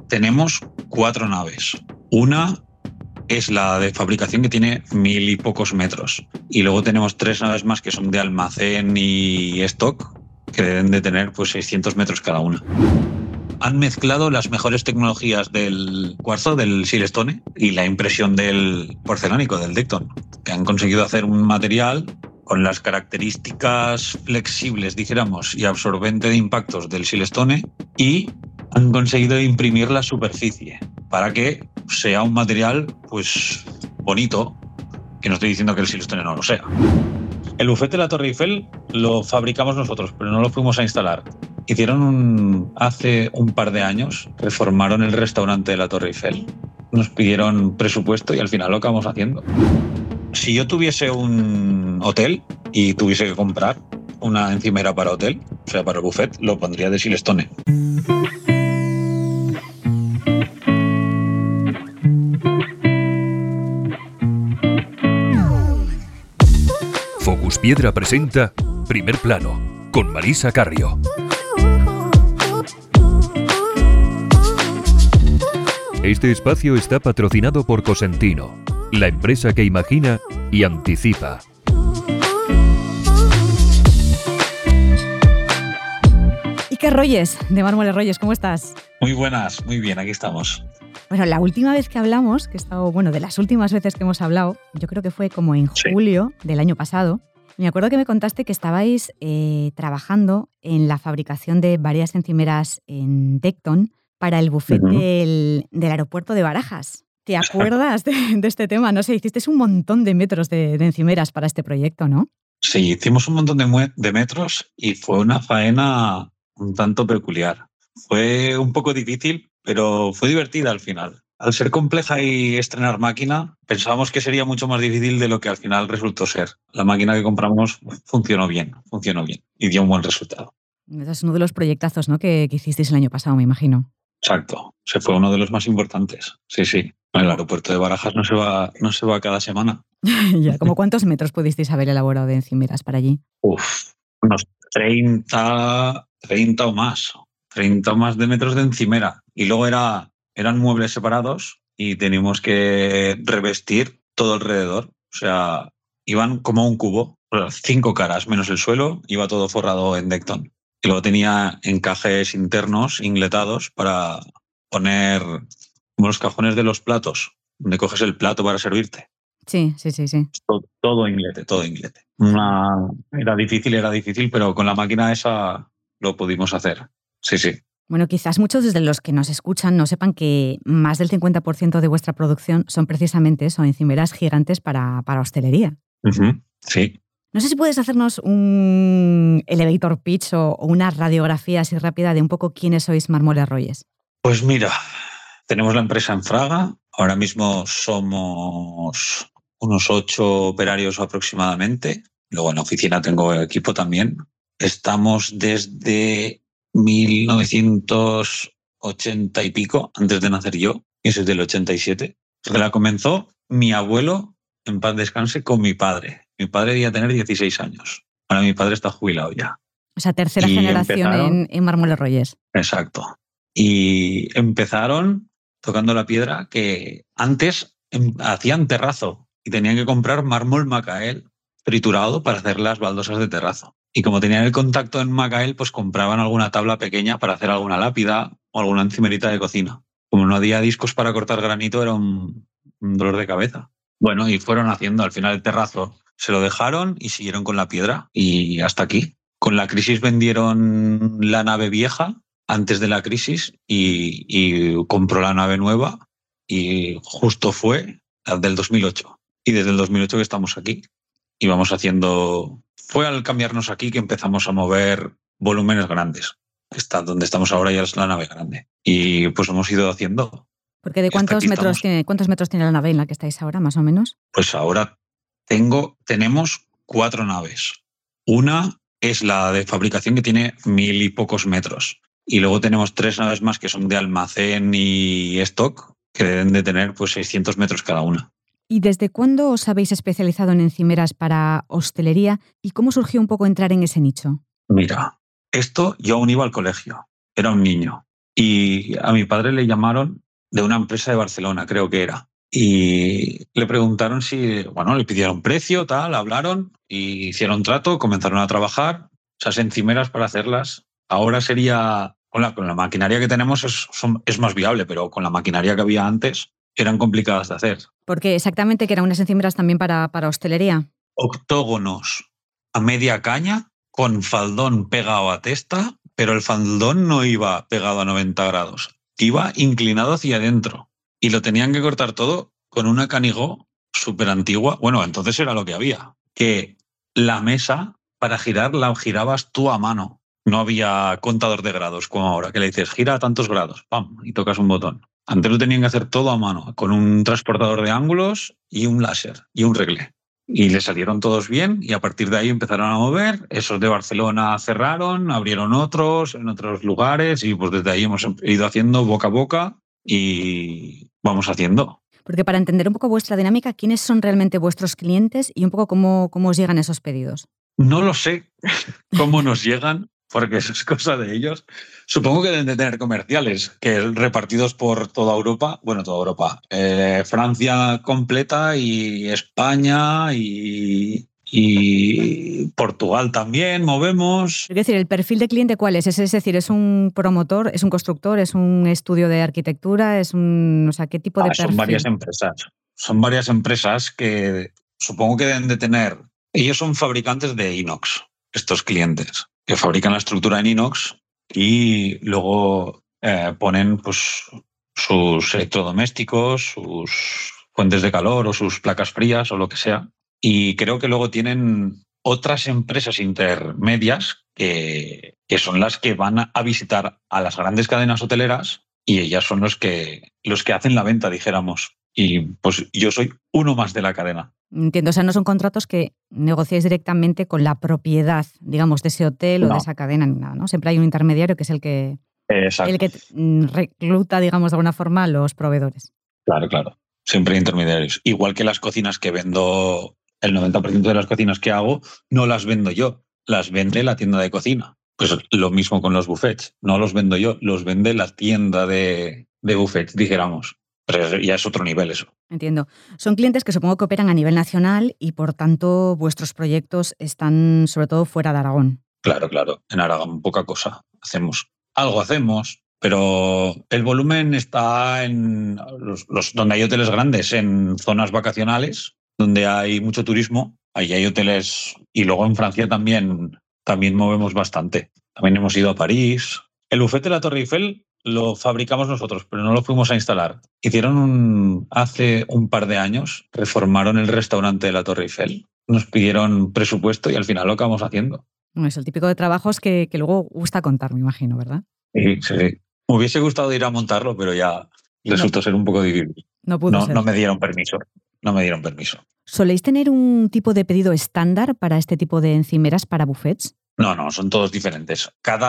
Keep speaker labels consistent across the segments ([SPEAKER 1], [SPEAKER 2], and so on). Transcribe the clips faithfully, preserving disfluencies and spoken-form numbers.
[SPEAKER 1] tenemos cuatro naves. Una es la de fabricación, que tiene mil y pocos metros. Y luego tenemos tres naves más que son de almacén y stock, que deben de tener pues seiscientos metros cada una. Han mezclado las mejores tecnologías del cuarzo, del silestone, y la impresión del porcelánico, del Decton, que han conseguido hacer un material con las características flexibles, dijéramos, y absorbente de impactos del silestone, y han conseguido imprimir la superficie para que sea un material pues bonito, que no estoy diciendo que el silestone no lo sea. El bufete de la Torre Eiffel lo fabricamos nosotros, pero no lo fuimos a instalar. Hicieron un, hace un par de años, reformaron el restaurante de la Torre Eiffel. Nos pidieron presupuesto y al final lo acabamos haciendo. Si yo tuviese un hotel y tuviese que comprar una encimera para hotel, o sea, para el buffet, lo pondría de silestone.
[SPEAKER 2] Focus Piedra presenta Primer Plano, con Marisa Carrio. Este espacio está patrocinado por Cosentino, la empresa que imagina y anticipa.
[SPEAKER 3] Iker Royes, de Mármoles Royes, ¿cómo estás?
[SPEAKER 1] Muy buenas, muy bien, aquí estamos.
[SPEAKER 3] Bueno, la última vez que hablamos, que he estado, bueno, de las últimas veces que hemos hablado, yo creo que fue como en julio sí. del año pasado. Me acuerdo que me contaste que estabais eh, trabajando en la fabricación de varias encimeras en Decton para el buffet uh-huh. del, del aeropuerto de Barajas. ¿Te acuerdas de, de este tema? No sé, hiciste un montón de metros de, de encimeras para este proyecto, ¿no?
[SPEAKER 1] Sí, hicimos un montón de, mue- de metros y fue una faena un tanto peculiar. Fue un poco difícil, pero fue divertida al final. Al ser compleja y estrenar máquina, pensábamos que sería mucho más difícil de lo que al final resultó ser. La máquina que compramos funcionó bien, funcionó bien y dio un buen resultado.
[SPEAKER 3] Ese es uno de los proyectazos, ¿no?, que, que hicisteis el año pasado, me imagino.
[SPEAKER 1] Exacto, se fue uno de los más importantes. Sí, sí. El aeropuerto de Barajas no se va, no se va cada semana.
[SPEAKER 3] Ya, ¿cómo cuántos metros pudisteis haber elaborado de encimeras para allí?
[SPEAKER 1] Uf, unos treinta, treinta o más. treinta o más de metros de encimera. Y luego era, eran muebles separados y teníamos que revestir todo alrededor. O sea, iban como un cubo, cinco caras menos el suelo, iba todo forrado en Decton. Y luego tenía encajes internos ingletados para poner como los cajones de los platos, donde coges el plato para servirte.
[SPEAKER 3] Sí, sí, sí, sí.
[SPEAKER 1] Todo, todo inglete, todo inglete. Una, era difícil, era difícil, pero con la máquina esa lo pudimos hacer. Sí, sí.
[SPEAKER 3] Bueno, quizás muchos de los que nos escuchan no sepan que más del cincuenta por ciento de vuestra producción son precisamente eso, encimeras gigantes para, para hostelería.
[SPEAKER 1] Uh-huh, sí.
[SPEAKER 3] No sé si puedes hacernos un elevator pitch o, o una radiografía así rápida de un poco quiénes sois Mármoles Royes.
[SPEAKER 1] Pues mira, tenemos la empresa en Fraga. Ahora mismo somos unos ocho operarios aproximadamente. Luego en la oficina tengo equipo también. Estamos desde mil novecientos ochenta y pico, antes de nacer yo, y eso es del ochenta y siete. Que la comenzó mi abuelo, en paz descanse, con mi padre. Mi padre debía tener dieciséis años. Ahora mi padre está jubilado ya.
[SPEAKER 3] O sea, tercera y generación en, en Mármoles Royes.
[SPEAKER 1] Exacto. Y empezaron tocando la piedra que antes hacían terrazo y tenían que comprar mármol Macael triturado para hacer las baldosas de terrazo. Y como tenían el contacto en Macael, pues compraban alguna tabla pequeña para hacer alguna lápida o alguna encimerita de cocina. Como no había discos para cortar granito, era un, un dolor de cabeza. Bueno, y fueron haciendo al final el terrazo. Se lo dejaron y siguieron con la piedra. Y hasta aquí. Con la crisis vendieron la nave vieja antes de la crisis y, y compró la nave nueva. Y justo fue la del dos mil ocho. Y desde el dos mil ocho que estamos aquí. Y vamos haciendo... Fue al cambiarnos aquí que empezamos a mover volúmenes grandes. Está donde estamos ahora ya es la nave grande. Y pues hemos ido haciendo.
[SPEAKER 3] Porque ¿de cuántos metros tiene, cuántos metros tiene la nave en la que estáis ahora, más o menos?
[SPEAKER 1] Pues ahora tengo, tenemos cuatro naves. Una es la de fabricación que tiene mil y pocos metros. Y luego tenemos tres naves más que son de almacén y stock, que deben de tener pues seiscientos metros cada una.
[SPEAKER 3] ¿Y desde cuándo os habéis especializado en encimeras para hostelería y cómo surgió un poco entrar en ese nicho?
[SPEAKER 1] Mira, esto yo aún iba al colegio, era un niño. Y a mi padre le llamaron de una empresa de Barcelona, creo que era. Y le preguntaron si, bueno, le pidieron precio, tal, hablaron y hicieron trato, comenzaron a trabajar. Esas encimeras para hacerlas, ahora sería, con la, con la maquinaria que tenemos es, son, es más viable, pero con la maquinaria que había antes eran complicadas de hacer.
[SPEAKER 3] Porque exactamente que eran unas encimeras también para, para hostelería.
[SPEAKER 1] Octógonos a media caña, con faldón pegado a testa, pero el faldón no iba pegado a noventa grados, iba inclinado hacia adentro. Y lo tenían que cortar todo con una Canigó súper antigua. Bueno, entonces era lo que había. Que la mesa, para girar, la girabas tú a mano. No había contador de grados como ahora, que le dices, gira a tantos grados, pam, y tocas un botón. Antes lo tenían que hacer todo a mano, con un transportador de ángulos y un láser y un reglé. Y le salieron todos bien y a partir de ahí empezaron a mover. Esos de Barcelona cerraron, abrieron otros en otros lugares y pues desde ahí hemos ido haciendo boca a boca y vamos haciendo.
[SPEAKER 3] Porque para entender un poco vuestra dinámica, ¿quiénes son realmente vuestros clientes y un poco cómo, cómo os llegan esos pedidos?
[SPEAKER 1] No lo sé cómo nos llegan, porque eso es cosa de ellos. Supongo que deben de tener comerciales que repartidos por toda Europa, bueno, toda Europa, eh, Francia completa y España y, y Portugal también movemos.
[SPEAKER 3] Es decir, ¿el perfil de cliente cuál es? Es, es decir, ¿es un promotor, es un constructor, es un estudio de arquitectura, es un, o sea, qué tipo de
[SPEAKER 1] Ah,
[SPEAKER 3] perfil?
[SPEAKER 1] son varias empresas. Son varias empresas que supongo que deben de tener. Ellos son fabricantes de inox, estos clientes, que fabrican la estructura en inox y luego eh, ponen pues, sus electrodomésticos, sus fuentes de calor o sus placas frías o lo que sea. Y creo que luego tienen otras empresas intermedias que, que son las que van a visitar a las grandes cadenas hoteleras y ellas son los que, los que hacen la venta, dijéramos. Y pues yo soy uno más de la cadena.
[SPEAKER 3] Entiendo, o sea, no son contratos que negociáis directamente con la propiedad, digamos, de ese hotel no. o de esa cadena ni nada, ¿no? Siempre hay un intermediario que es el que, el que recluta, digamos, de alguna forma a los proveedores.
[SPEAKER 1] Claro, claro. Siempre hay intermediarios. Igual que las cocinas que vendo, el noventa por ciento de las cocinas que hago, no las vendo yo, las vende la tienda de cocina. Pues lo mismo con los buffets. No los vendo yo, los vende la tienda de, de buffets, dijéramos. Pero ya es otro nivel eso.
[SPEAKER 3] Entiendo. Son clientes que supongo que operan a nivel nacional y, por tanto, vuestros proyectos están sobre todo fuera de Aragón.
[SPEAKER 1] Claro, claro. En Aragón poca cosa hacemos. Algo hacemos, pero el volumen está en los, los donde hay hoteles grandes, en zonas vacacionales, donde hay mucho turismo. Ahí hay hoteles y luego en Francia también, también movemos bastante. También hemos ido a París. El buffet de la Torre Eiffel lo fabricamos nosotros, pero no lo fuimos a instalar. Hicieron un, hace un par de años, reformaron el restaurante de la Torre Eiffel, nos pidieron presupuesto y al final lo acabamos haciendo.
[SPEAKER 3] Es el típico de trabajos que, que luego gusta contar, me imagino, ¿verdad?
[SPEAKER 1] Sí, sí, sí. Me hubiese gustado ir a montarlo, pero ya resultó no, ser un poco difícil.
[SPEAKER 3] No pudo
[SPEAKER 1] no,
[SPEAKER 3] ser.
[SPEAKER 1] No me dieron permiso. No me dieron permiso.
[SPEAKER 3] ¿Soléis tener un tipo de pedido estándar para este tipo de encimeras para buffets?
[SPEAKER 1] No, no, son todos diferentes.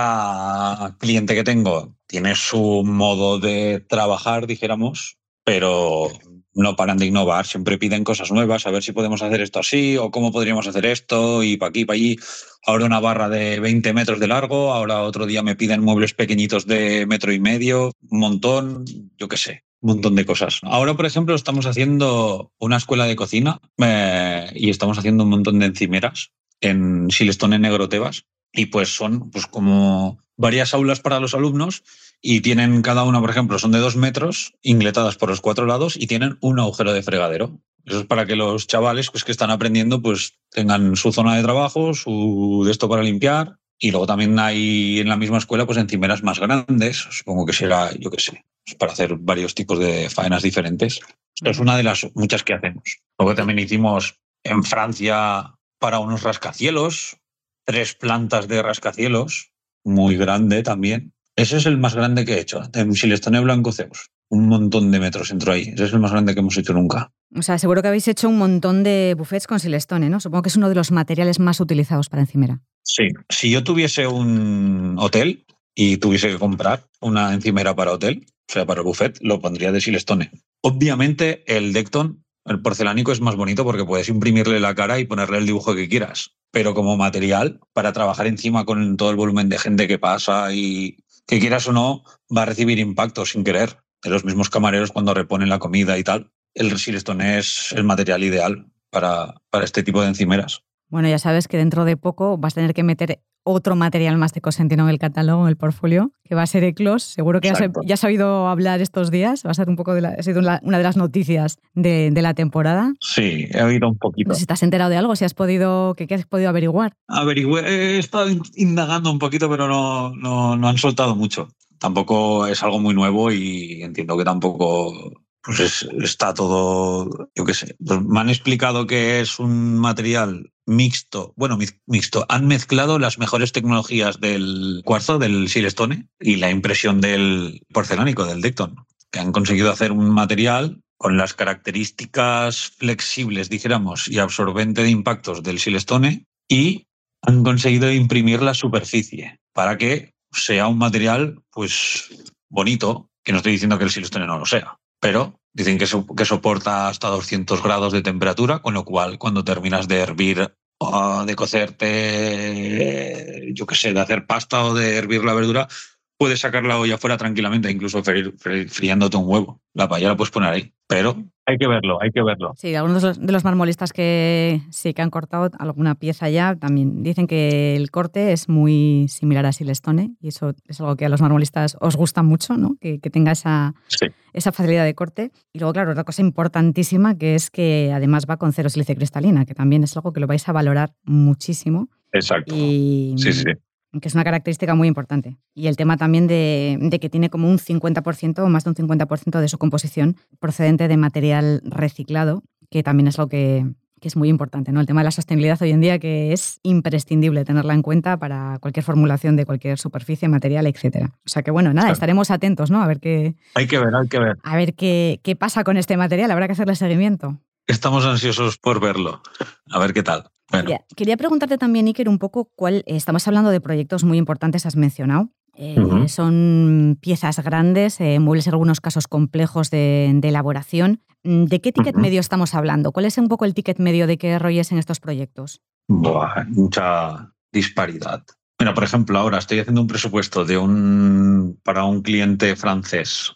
[SPEAKER 1] Cada cliente que tengo tiene su modo de trabajar, dijéramos, pero no paran de innovar. Siempre piden cosas nuevas, a ver si podemos hacer esto así o cómo podríamos hacer esto y para aquí, para allí. Ahora una barra de veinte metros de largo, ahora otro día me piden muebles pequeñitos de metro y medio, un montón, yo qué sé. Un montón de cosas. Ahora, por ejemplo, estamos haciendo una escuela de cocina eh, y estamos haciendo un montón de encimeras en Silestone, en Negro Tebas, y pues son pues como varias aulas para los alumnos y tienen cada una, por ejemplo, son de dos metros, ingletadas por los cuatro lados y tienen un agujero de fregadero. Eso es para que los chavales pues, que están aprendiendo pues tengan su zona de trabajo, su de esto para limpiar. Y luego también hay en la misma escuela pues encimeras más grandes, supongo que será, yo qué sé, para hacer varios tipos de faenas diferentes. Esto es una de las muchas que hacemos. Luego también hicimos en Francia para unos rascacielos, tres plantas de rascacielos, muy grande también. Ese es el más grande que he hecho, en Silestone Blanco Zeus. Un montón de metros entró ahí. Ese es el más grande que hemos hecho nunca.
[SPEAKER 3] O sea, seguro que habéis hecho un montón de buffets con Silestone, ¿no? Supongo que es uno de los materiales más utilizados para encimera.
[SPEAKER 1] Sí. Si yo tuviese un hotel y tuviese que comprar una encimera para hotel, o sea, para el buffet, lo pondría de Silestone. Obviamente, el Decton, el porcelánico, es más bonito porque puedes imprimirle la cara y ponerle el dibujo que quieras. Pero como material, para trabajar encima con todo el volumen de gente que pasa y que quieras o no, va a recibir impactos sin querer de los mismos camareros cuando reponen la comida y tal. El silestone es el material ideal para, para este tipo de encimeras.
[SPEAKER 3] Bueno, ya sabes que dentro de poco vas a tener que meter otro material más de Cosentino en el catálogo, en el portfolio, que va a ser Eclos. Seguro que ya, se, ya has oído hablar estos días. Va a ser un poco de la, ha sido una, una de las noticias de, de la temporada.
[SPEAKER 1] Sí, he oído un poquito.
[SPEAKER 3] No sé si te has enterado de algo, si has podido, ¿qué, qué has podido averiguar?
[SPEAKER 1] Averigüe, he estado indagando un poquito, pero no, no, no han soltado mucho. Tampoco es algo muy nuevo y entiendo que tampoco... Pues es, está todo, yo qué sé. Pues me han explicado que es un material mixto, bueno, mixto. Han mezclado las mejores tecnologías del cuarzo, del silestone, y la impresión del porcelánico, del Decton, que han conseguido hacer un material con las características flexibles, dijéramos, y absorbente de impactos del silestone, y han conseguido imprimir la superficie para que sea un material, pues, bonito, que no estoy diciendo que el silestone no lo sea. Pero dicen que, so, que soporta hasta doscientos grados de temperatura, con lo cual cuando terminas de hervir o de cocerte, yo qué sé, de hacer pasta o de hervir la verdura, puedes sacar la olla fuera tranquilamente, incluso fri, fri, friándote un huevo. La paella la puedes poner ahí, pero hay que verlo, hay que verlo.
[SPEAKER 3] Sí, algunos de los, de los marmolistas que sí que han cortado alguna pieza ya también dicen que el corte es muy similar a silestone y eso es algo que a los marmolistas os gusta mucho, ¿no? Que, que tenga esa,
[SPEAKER 1] sí.
[SPEAKER 3] esa facilidad de corte. Y luego, claro, otra cosa importantísima que es que además va con cero sílice cristalina, que también es algo que lo vais a valorar muchísimo.
[SPEAKER 1] Exacto.
[SPEAKER 3] Y,
[SPEAKER 1] sí, sí, sí.
[SPEAKER 3] que es una característica muy importante. Y el tema también de, de que tiene como un cincuenta por ciento o más de un cincuenta por ciento de su composición procedente de material reciclado, que también es lo que, que es muy importante, ¿no? El tema de la sostenibilidad hoy en día, que es imprescindible tenerla en cuenta para cualquier formulación de cualquier superficie, material, etcétera. O sea que bueno, nada, claro. Estaremos atentos, ¿no? A ver qué...
[SPEAKER 1] Hay que ver, hay que ver.
[SPEAKER 3] A ver qué, qué pasa con este material, habrá que hacerle seguimiento.
[SPEAKER 1] Estamos ansiosos por verlo, a ver qué tal. Bueno.
[SPEAKER 3] Quería, quería preguntarte también, Iker, un poco cuál. Eh, estamos hablando de proyectos muy importantes, has mencionado. Eh, uh-huh. Son piezas grandes, eh, muebles en algunos casos complejos de, de elaboración. ¿De qué ticket uh-huh. medio estamos hablando? ¿Cuál es un poco el ticket medio de que rolles en estos proyectos?
[SPEAKER 1] Buah, mucha disparidad. Mira, por ejemplo, ahora estoy haciendo un presupuesto de un para un cliente francés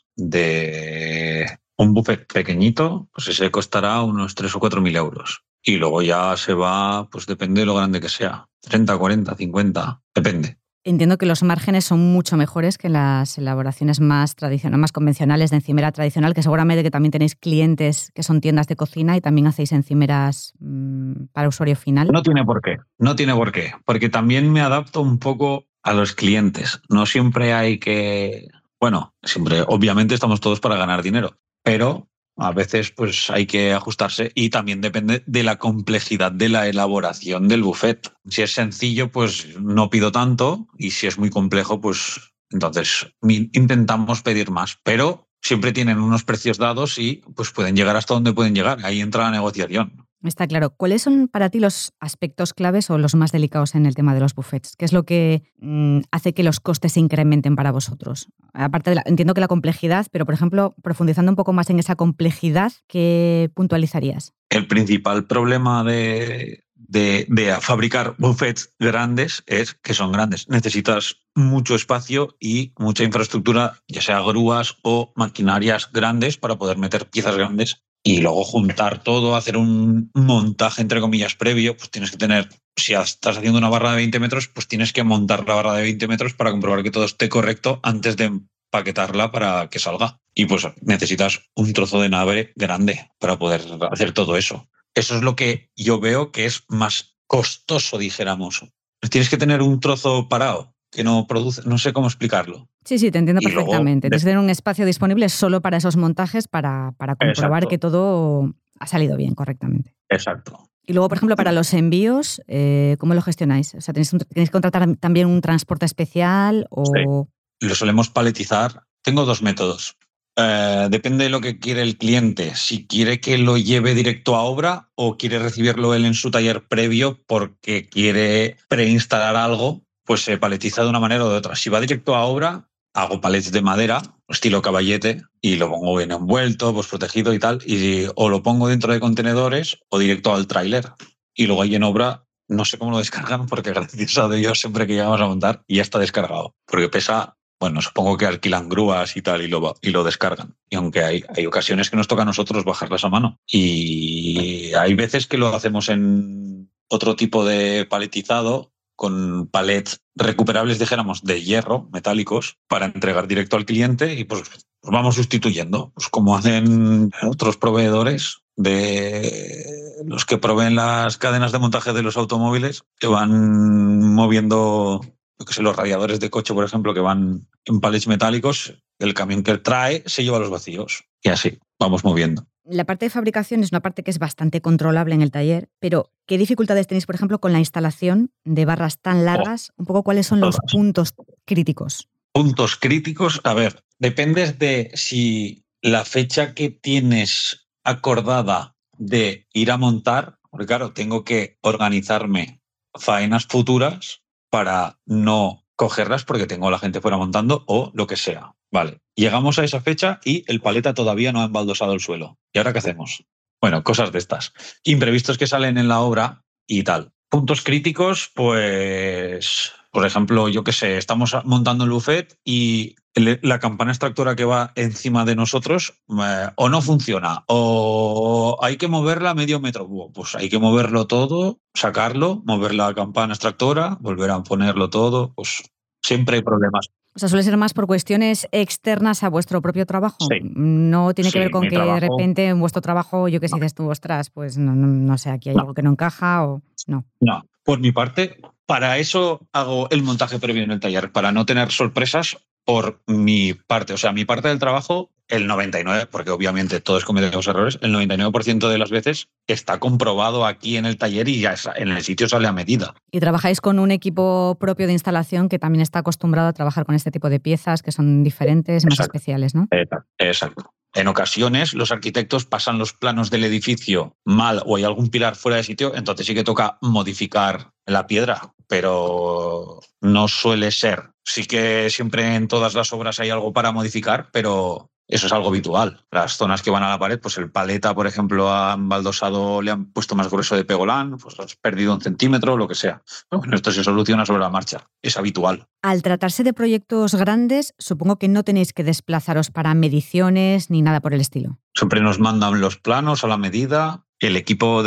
[SPEAKER 1] de un buffet pequeñito, pues ese costará unos tres o cuatro mil euros. Y luego ya se va, pues depende de lo grande que sea, treinta, cuarenta, cincuenta, depende.
[SPEAKER 3] Entiendo que los márgenes son mucho mejores que las elaboraciones más tradicionales, más convencionales de encimera tradicional, que seguramente que también tenéis clientes que son tiendas de cocina y también hacéis encimeras mmm, para usuario final.
[SPEAKER 1] No tiene por qué, no tiene por qué, porque también me adapto un poco a los clientes. No siempre hay que... Bueno, siempre, obviamente estamos todos para ganar dinero, pero... A veces pues hay que ajustarse y también depende de la complejidad de la elaboración del buffet. Si es sencillo, pues no pido tanto y si es muy complejo, pues entonces intentamos pedir más. Pero siempre tienen unos precios dados y pues pueden llegar hasta donde pueden llegar. Ahí entra la negociación.
[SPEAKER 3] Está claro. ¿Cuáles son para ti los aspectos claves o los más delicados en el tema de los buffets? ¿Qué es lo que mmm, hace que los costes se incrementen para vosotros? Aparte de la, entiendo que la complejidad, pero por ejemplo, profundizando un poco más en esa complejidad, ¿qué puntualizarías?
[SPEAKER 1] El principal problema de, de, de fabricar buffets grandes es que son grandes. Necesitas mucho espacio y mucha infraestructura, ya sea grúas o maquinarias grandes para poder meter piezas grandes. Y luego juntar todo, hacer un montaje, entre comillas, previo, pues tienes que tener, si estás haciendo una barra de veinte metros, pues tienes que montar la barra de veinte metros para comprobar que todo esté correcto antes de empaquetarla para que salga. Y pues necesitas un trozo de nave grande para poder hacer todo eso. Eso es lo que yo veo que es más costoso, dijéramos. Tienes que tener un trozo parado que no produce, no sé cómo explicarlo.
[SPEAKER 3] Sí, sí, te entiendo y perfectamente. Luego, Tienes que tener un espacio disponible solo para esos montajes para, para comprobar exacto. que todo ha salido bien, correctamente.
[SPEAKER 1] Exacto.
[SPEAKER 3] Y luego, por ejemplo, para los envíos, eh, ¿cómo lo gestionáis? O sea, ¿tenéis, un, ¿tenéis que contratar también un transporte especial? O...
[SPEAKER 1] Sí. Lo solemos paletizar. Tengo dos métodos. Eh, depende de lo que quiere el cliente. Si quiere que lo lleve directo a obra o quiere recibirlo él en su taller previo porque quiere preinstalar algo, pues se paletiza de una manera o de otra. Si va directo a obra, hago palets de madera, estilo caballete, y lo pongo bien envuelto, pues protegido y tal, y o lo pongo dentro de contenedores o directo al tráiler. Y luego ahí en obra, no sé cómo lo descargan, porque gracias a Dios siempre que llegamos a montar ya está descargado, porque pesa bueno, supongo que alquilan grúas y tal y lo, y lo descargan. Y aunque hay, hay ocasiones que nos toca a nosotros bajarlas a mano. Y hay veces que lo hacemos en otro tipo de paletizado, con palets recuperables, dijéramos, de hierro, metálicos, para entregar directo al cliente y pues, pues vamos sustituyendo, pues como hacen otros proveedores de los que proveen las cadenas de montaje de los automóviles, que van moviendo, yo que sé, los radiadores de coche, por ejemplo, que van en palets metálicos, el camión que trae se lleva los vacíos y así vamos moviendo.
[SPEAKER 3] La parte de fabricación es una parte que es bastante controlable en el taller, pero ¿qué dificultades tenéis, por ejemplo, con la instalación de barras tan largas? Oh, un poco cuáles son los todas. puntos críticos.
[SPEAKER 1] Puntos críticos, a ver, depende de si la fecha que tienes acordada de ir a montar, porque claro, tengo que organizarme faenas futuras para no cogerlas porque tengo a la gente fuera montando o lo que sea. Vale, llegamos a esa fecha y el paleta todavía no ha embaldosado el suelo. ¿Y ahora qué hacemos? Bueno, cosas de estas. Imprevistos que salen en la obra y tal. Puntos críticos, pues, por ejemplo, yo qué sé, estamos montando el buffet y la campana extractora que va encima de nosotros eh, o no funciona o hay que moverla medio metro. Pues hay que moverlo todo, sacarlo, mover la campana extractora, volver a ponerlo todo. Pues siempre hay problemas.
[SPEAKER 3] O sea, suele ser más por cuestiones externas a vuestro propio trabajo.
[SPEAKER 1] Sí.
[SPEAKER 3] No tiene
[SPEAKER 1] sí,
[SPEAKER 3] que ver con que
[SPEAKER 1] trabajo...
[SPEAKER 3] de repente en vuestro trabajo, yo que sé, dices tú, ostras, pues no, no, no sé, aquí hay no. algo que no encaja o no.
[SPEAKER 1] No, por mi parte, para eso hago el montaje previo en el taller, para no tener sorpresas por mi parte. O sea, mi parte del trabajo, el noventa y nueve por ciento, porque obviamente todos cometemos errores, el noventa y nueve por ciento de las veces está comprobado aquí en el taller y ya en el sitio sale a medida.
[SPEAKER 3] Y trabajáis con un equipo propio de instalación que también está acostumbrado a trabajar con este tipo de piezas que son diferentes, más
[SPEAKER 1] Exacto.
[SPEAKER 3] especiales, ¿no?
[SPEAKER 1] Exacto. En ocasiones los arquitectos pasan los planos del edificio mal o hay algún pilar fuera de sitio, entonces sí que toca modificar la piedra, pero no suele ser. Sí que siempre en todas las obras hay algo para modificar, pero eso es algo habitual. Las zonas que van a la pared, pues el paleta, por ejemplo, han baldosado, le han puesto más grueso de pegolán, pues has perdido un centímetro, lo que sea. Bueno, esto se soluciona sobre la marcha, es habitual.
[SPEAKER 3] Al tratarse de proyectos grandes, supongo que no tenéis que desplazaros para mediciones ni nada por el estilo.
[SPEAKER 1] Siempre nos mandan los planos a la medida. El equipo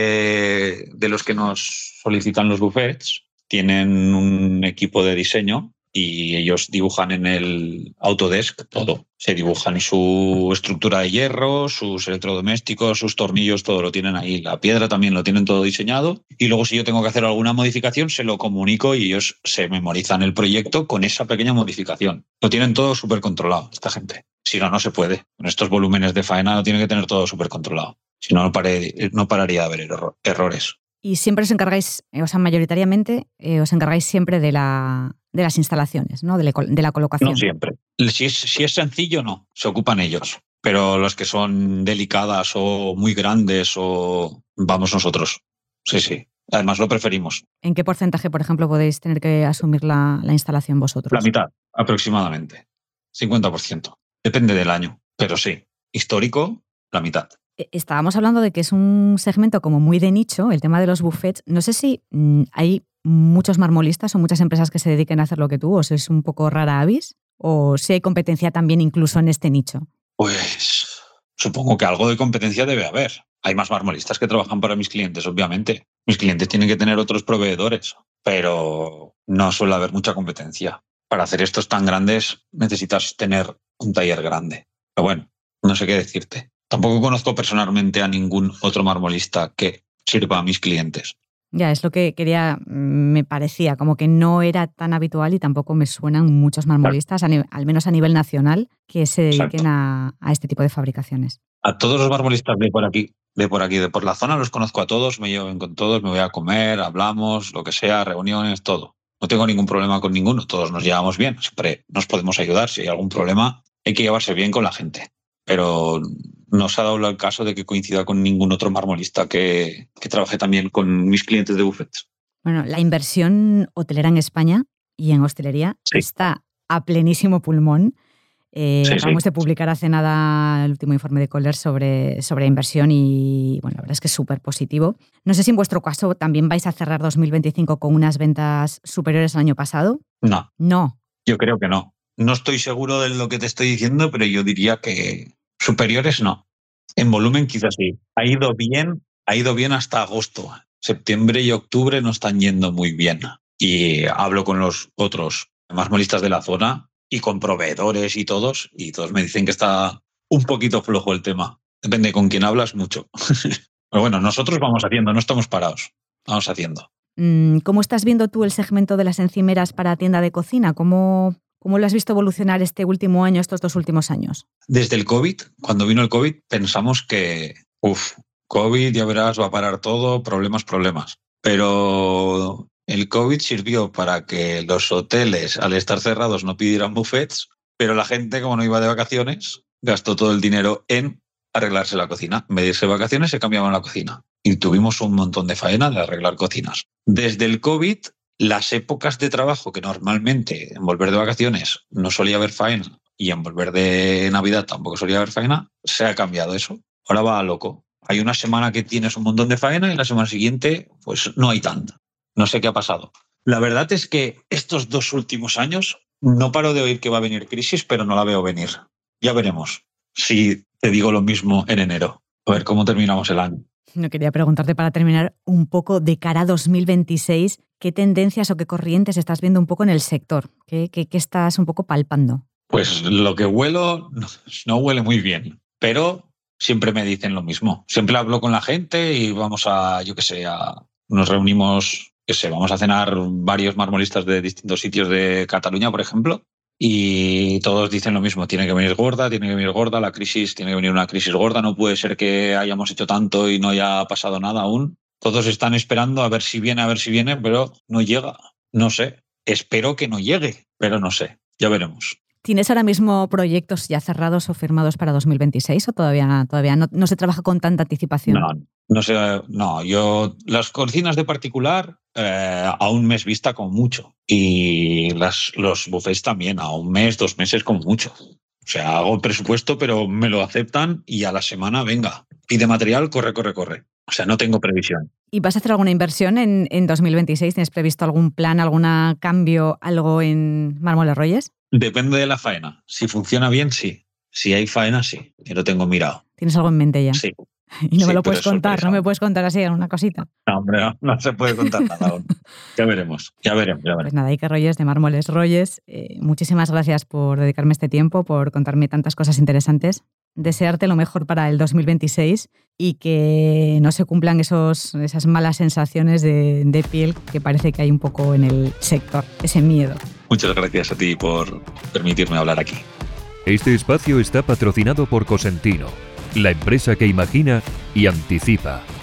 [SPEAKER 1] de, de los que nos solicitan los buffets tienen un equipo de diseño y ellos dibujan en el Autodesk todo. Se dibujan su estructura de hierro, sus electrodomésticos, sus tornillos, todo lo tienen ahí. La piedra también lo tienen todo diseñado. Y luego si yo tengo que hacer alguna modificación, se lo comunico y ellos se memorizan el proyecto con esa pequeña modificación. Lo tienen todo súper controlado, esta gente. Si no, no se puede. Con estos volúmenes de faena lo tienen que tener todo súper controlado. Si no, no, paré, no pararía de haber error, errores.
[SPEAKER 3] Y siempre os encargáis, o sea, mayoritariamente eh, os encargáis siempre de, la, de las instalaciones, ¿no? De, le, de la colocación.
[SPEAKER 1] No siempre. Si es, si es sencillo, no. Se ocupan ellos. Pero las que son delicadas o muy grandes, o vamos nosotros. Sí, sí. Además, lo preferimos.
[SPEAKER 3] ¿En qué porcentaje, por ejemplo, podéis tener que asumir la, la instalación vosotros?
[SPEAKER 1] La mitad, aproximadamente. cincuenta por ciento. Depende del año. Pero sí, histórico, la mitad.
[SPEAKER 3] Estábamos hablando de que es un segmento como muy de nicho, el tema de los buffets. No sé si mmm, hay muchos marmolistas o muchas empresas que se dediquen a hacer lo que tú, o si es un poco rara avis, o si hay competencia también incluso en este nicho.
[SPEAKER 1] Pues supongo que algo de competencia debe haber. Hay más marmolistas que trabajan para mis clientes, obviamente. Mis clientes tienen que tener otros proveedores, pero no suele haber mucha competencia. Para hacer estos tan grandes necesitas tener un taller grande. Pero bueno, no sé qué decirte. Tampoco conozco personalmente a ningún otro marmolista que sirva a mis clientes.
[SPEAKER 3] Ya, es lo que quería, me parecía, como que no era tan habitual y tampoco me suenan muchos marmolistas, claro. a, al menos a nivel nacional, que se dediquen a, a este tipo de fabricaciones.
[SPEAKER 1] A todos los marmolistas de por aquí, de por aquí, de por la zona, los conozco a todos, me llevo bien con todos, me voy a comer, hablamos, lo que sea, reuniones, todo. No tengo ningún problema con ninguno, todos nos llevamos bien, siempre nos podemos ayudar. Si hay algún problema, hay que llevarse bien con la gente. Pero no se ha dado el caso de que coincida con ningún otro marmolista que, que trabaje también con mis clientes de buffets.
[SPEAKER 3] Bueno, la inversión hotelera en España y en hostelería sí. está a plenísimo pulmón. Eh, sí, acabamos sí. de publicar hace nada el último informe de Colliers sobre, sobre inversión y bueno, la verdad es que es súper positivo. No sé si en vuestro caso también vais a cerrar dos mil veinticinco con unas ventas superiores al año pasado.
[SPEAKER 1] No.
[SPEAKER 3] No.
[SPEAKER 1] Yo creo que no. No estoy seguro de lo que te estoy diciendo, pero yo diría que superiores no. En volumen quizás sí. Ha ido bien, ha ido bien hasta agosto. Septiembre y octubre no están yendo muy bien. Y hablo con los otros marmolistas de la zona y con proveedores y todos, y todos me dicen que está un poquito flojo el tema. Depende con quién hablas mucho. Pero bueno, nosotros vamos haciendo, no estamos parados. Vamos haciendo.
[SPEAKER 3] ¿Cómo estás viendo tú el segmento de las encimeras para tienda de cocina? ¿Cómo, cómo lo has visto evolucionar este último año, estos dos últimos años?
[SPEAKER 1] Desde el COVID, cuando vino el COVID, pensamos que, uff, COVID, ya verás, va a parar todo, problemas, problemas. Pero el COVID sirvió para que los hoteles, al estar cerrados, no pidieran buffets, pero la gente, como no iba de vacaciones, gastó todo el dinero en arreglarse la cocina. En vez de irse de vacaciones, se cambiaban la cocina. Y tuvimos un montón de faena de arreglar cocinas. Desde el COVID, las épocas de trabajo que normalmente en volver de vacaciones no solía haber faena y en volver de Navidad tampoco solía haber faena, se ha cambiado eso. Ahora va a loco. Hay una semana que tienes un montón de faena y la semana siguiente pues no hay tanta. No sé qué ha pasado. La verdad es que estos dos últimos años no paro de oír que va a venir crisis, pero no la veo venir. Ya veremos si te digo lo mismo en enero. A ver cómo terminamos el año.
[SPEAKER 3] No quería preguntarte para terminar un poco de cara a dos mil veintiséis, ¿qué tendencias o qué corrientes estás viendo un poco en el sector? ¿Qué, qué, qué estás un poco palpando?
[SPEAKER 1] Pues lo que huelo no, no huele muy bien, pero siempre me dicen lo mismo. Siempre hablo con la gente y vamos a, yo qué sé, a, nos reunimos, qué sé, vamos a cenar varios marmolistas de distintos sitios de Cataluña, por ejemplo, y todos dicen lo mismo, tiene que venir gorda, tiene que venir gorda, la crisis, tiene que venir una crisis gorda, no puede ser que hayamos hecho tanto y no haya pasado nada aún. Todos están esperando a ver si viene, a ver si viene, pero no llega. No sé, espero que no llegue, pero no sé, ya veremos.
[SPEAKER 3] ¿Tienes ahora mismo proyectos ya cerrados o firmados para dos mil veintiséis o todavía, todavía no, no se trabaja con tanta anticipación?
[SPEAKER 1] No, no sé, no, yo las cocinas de particular eh, a un mes vista como mucho y las, los buffets también a un mes, dos meses como mucho. O sea, hago el presupuesto pero me lo aceptan y a la semana venga, pide material, corre, corre, corre. O sea, no tengo previsión.
[SPEAKER 3] ¿Y vas a hacer alguna inversión en, en dos mil veintiséis? ¿Tienes previsto algún plan, algún cambio, algo en Mármoles Royes?
[SPEAKER 1] Depende de la faena. Si funciona bien, sí. Si hay faena, sí. Yo lo tengo mirado.
[SPEAKER 3] ¿Tienes algo en mente ya?
[SPEAKER 1] Sí.
[SPEAKER 3] Y no
[SPEAKER 1] sí,
[SPEAKER 3] me lo puedes contar,
[SPEAKER 1] sorpresa.
[SPEAKER 3] no me puedes contar así una cosita.
[SPEAKER 1] No, hombre, no, no se puede contar nada aún. Ya veremos, ya veremos, ya veremos.
[SPEAKER 3] Pues nada, Iker Royes de Mármoles Royes, eh, muchísimas gracias por dedicarme este tiempo, por contarme tantas cosas interesantes. Desearte lo mejor para el dos mil veintiséis y que no se cumplan esos, esas malas sensaciones de, de piel que parece que hay un poco en el sector, ese miedo.
[SPEAKER 1] Muchas gracias a ti por permitirme hablar aquí.
[SPEAKER 2] Este espacio está patrocinado por Cosentino, la empresa que imagina y anticipa.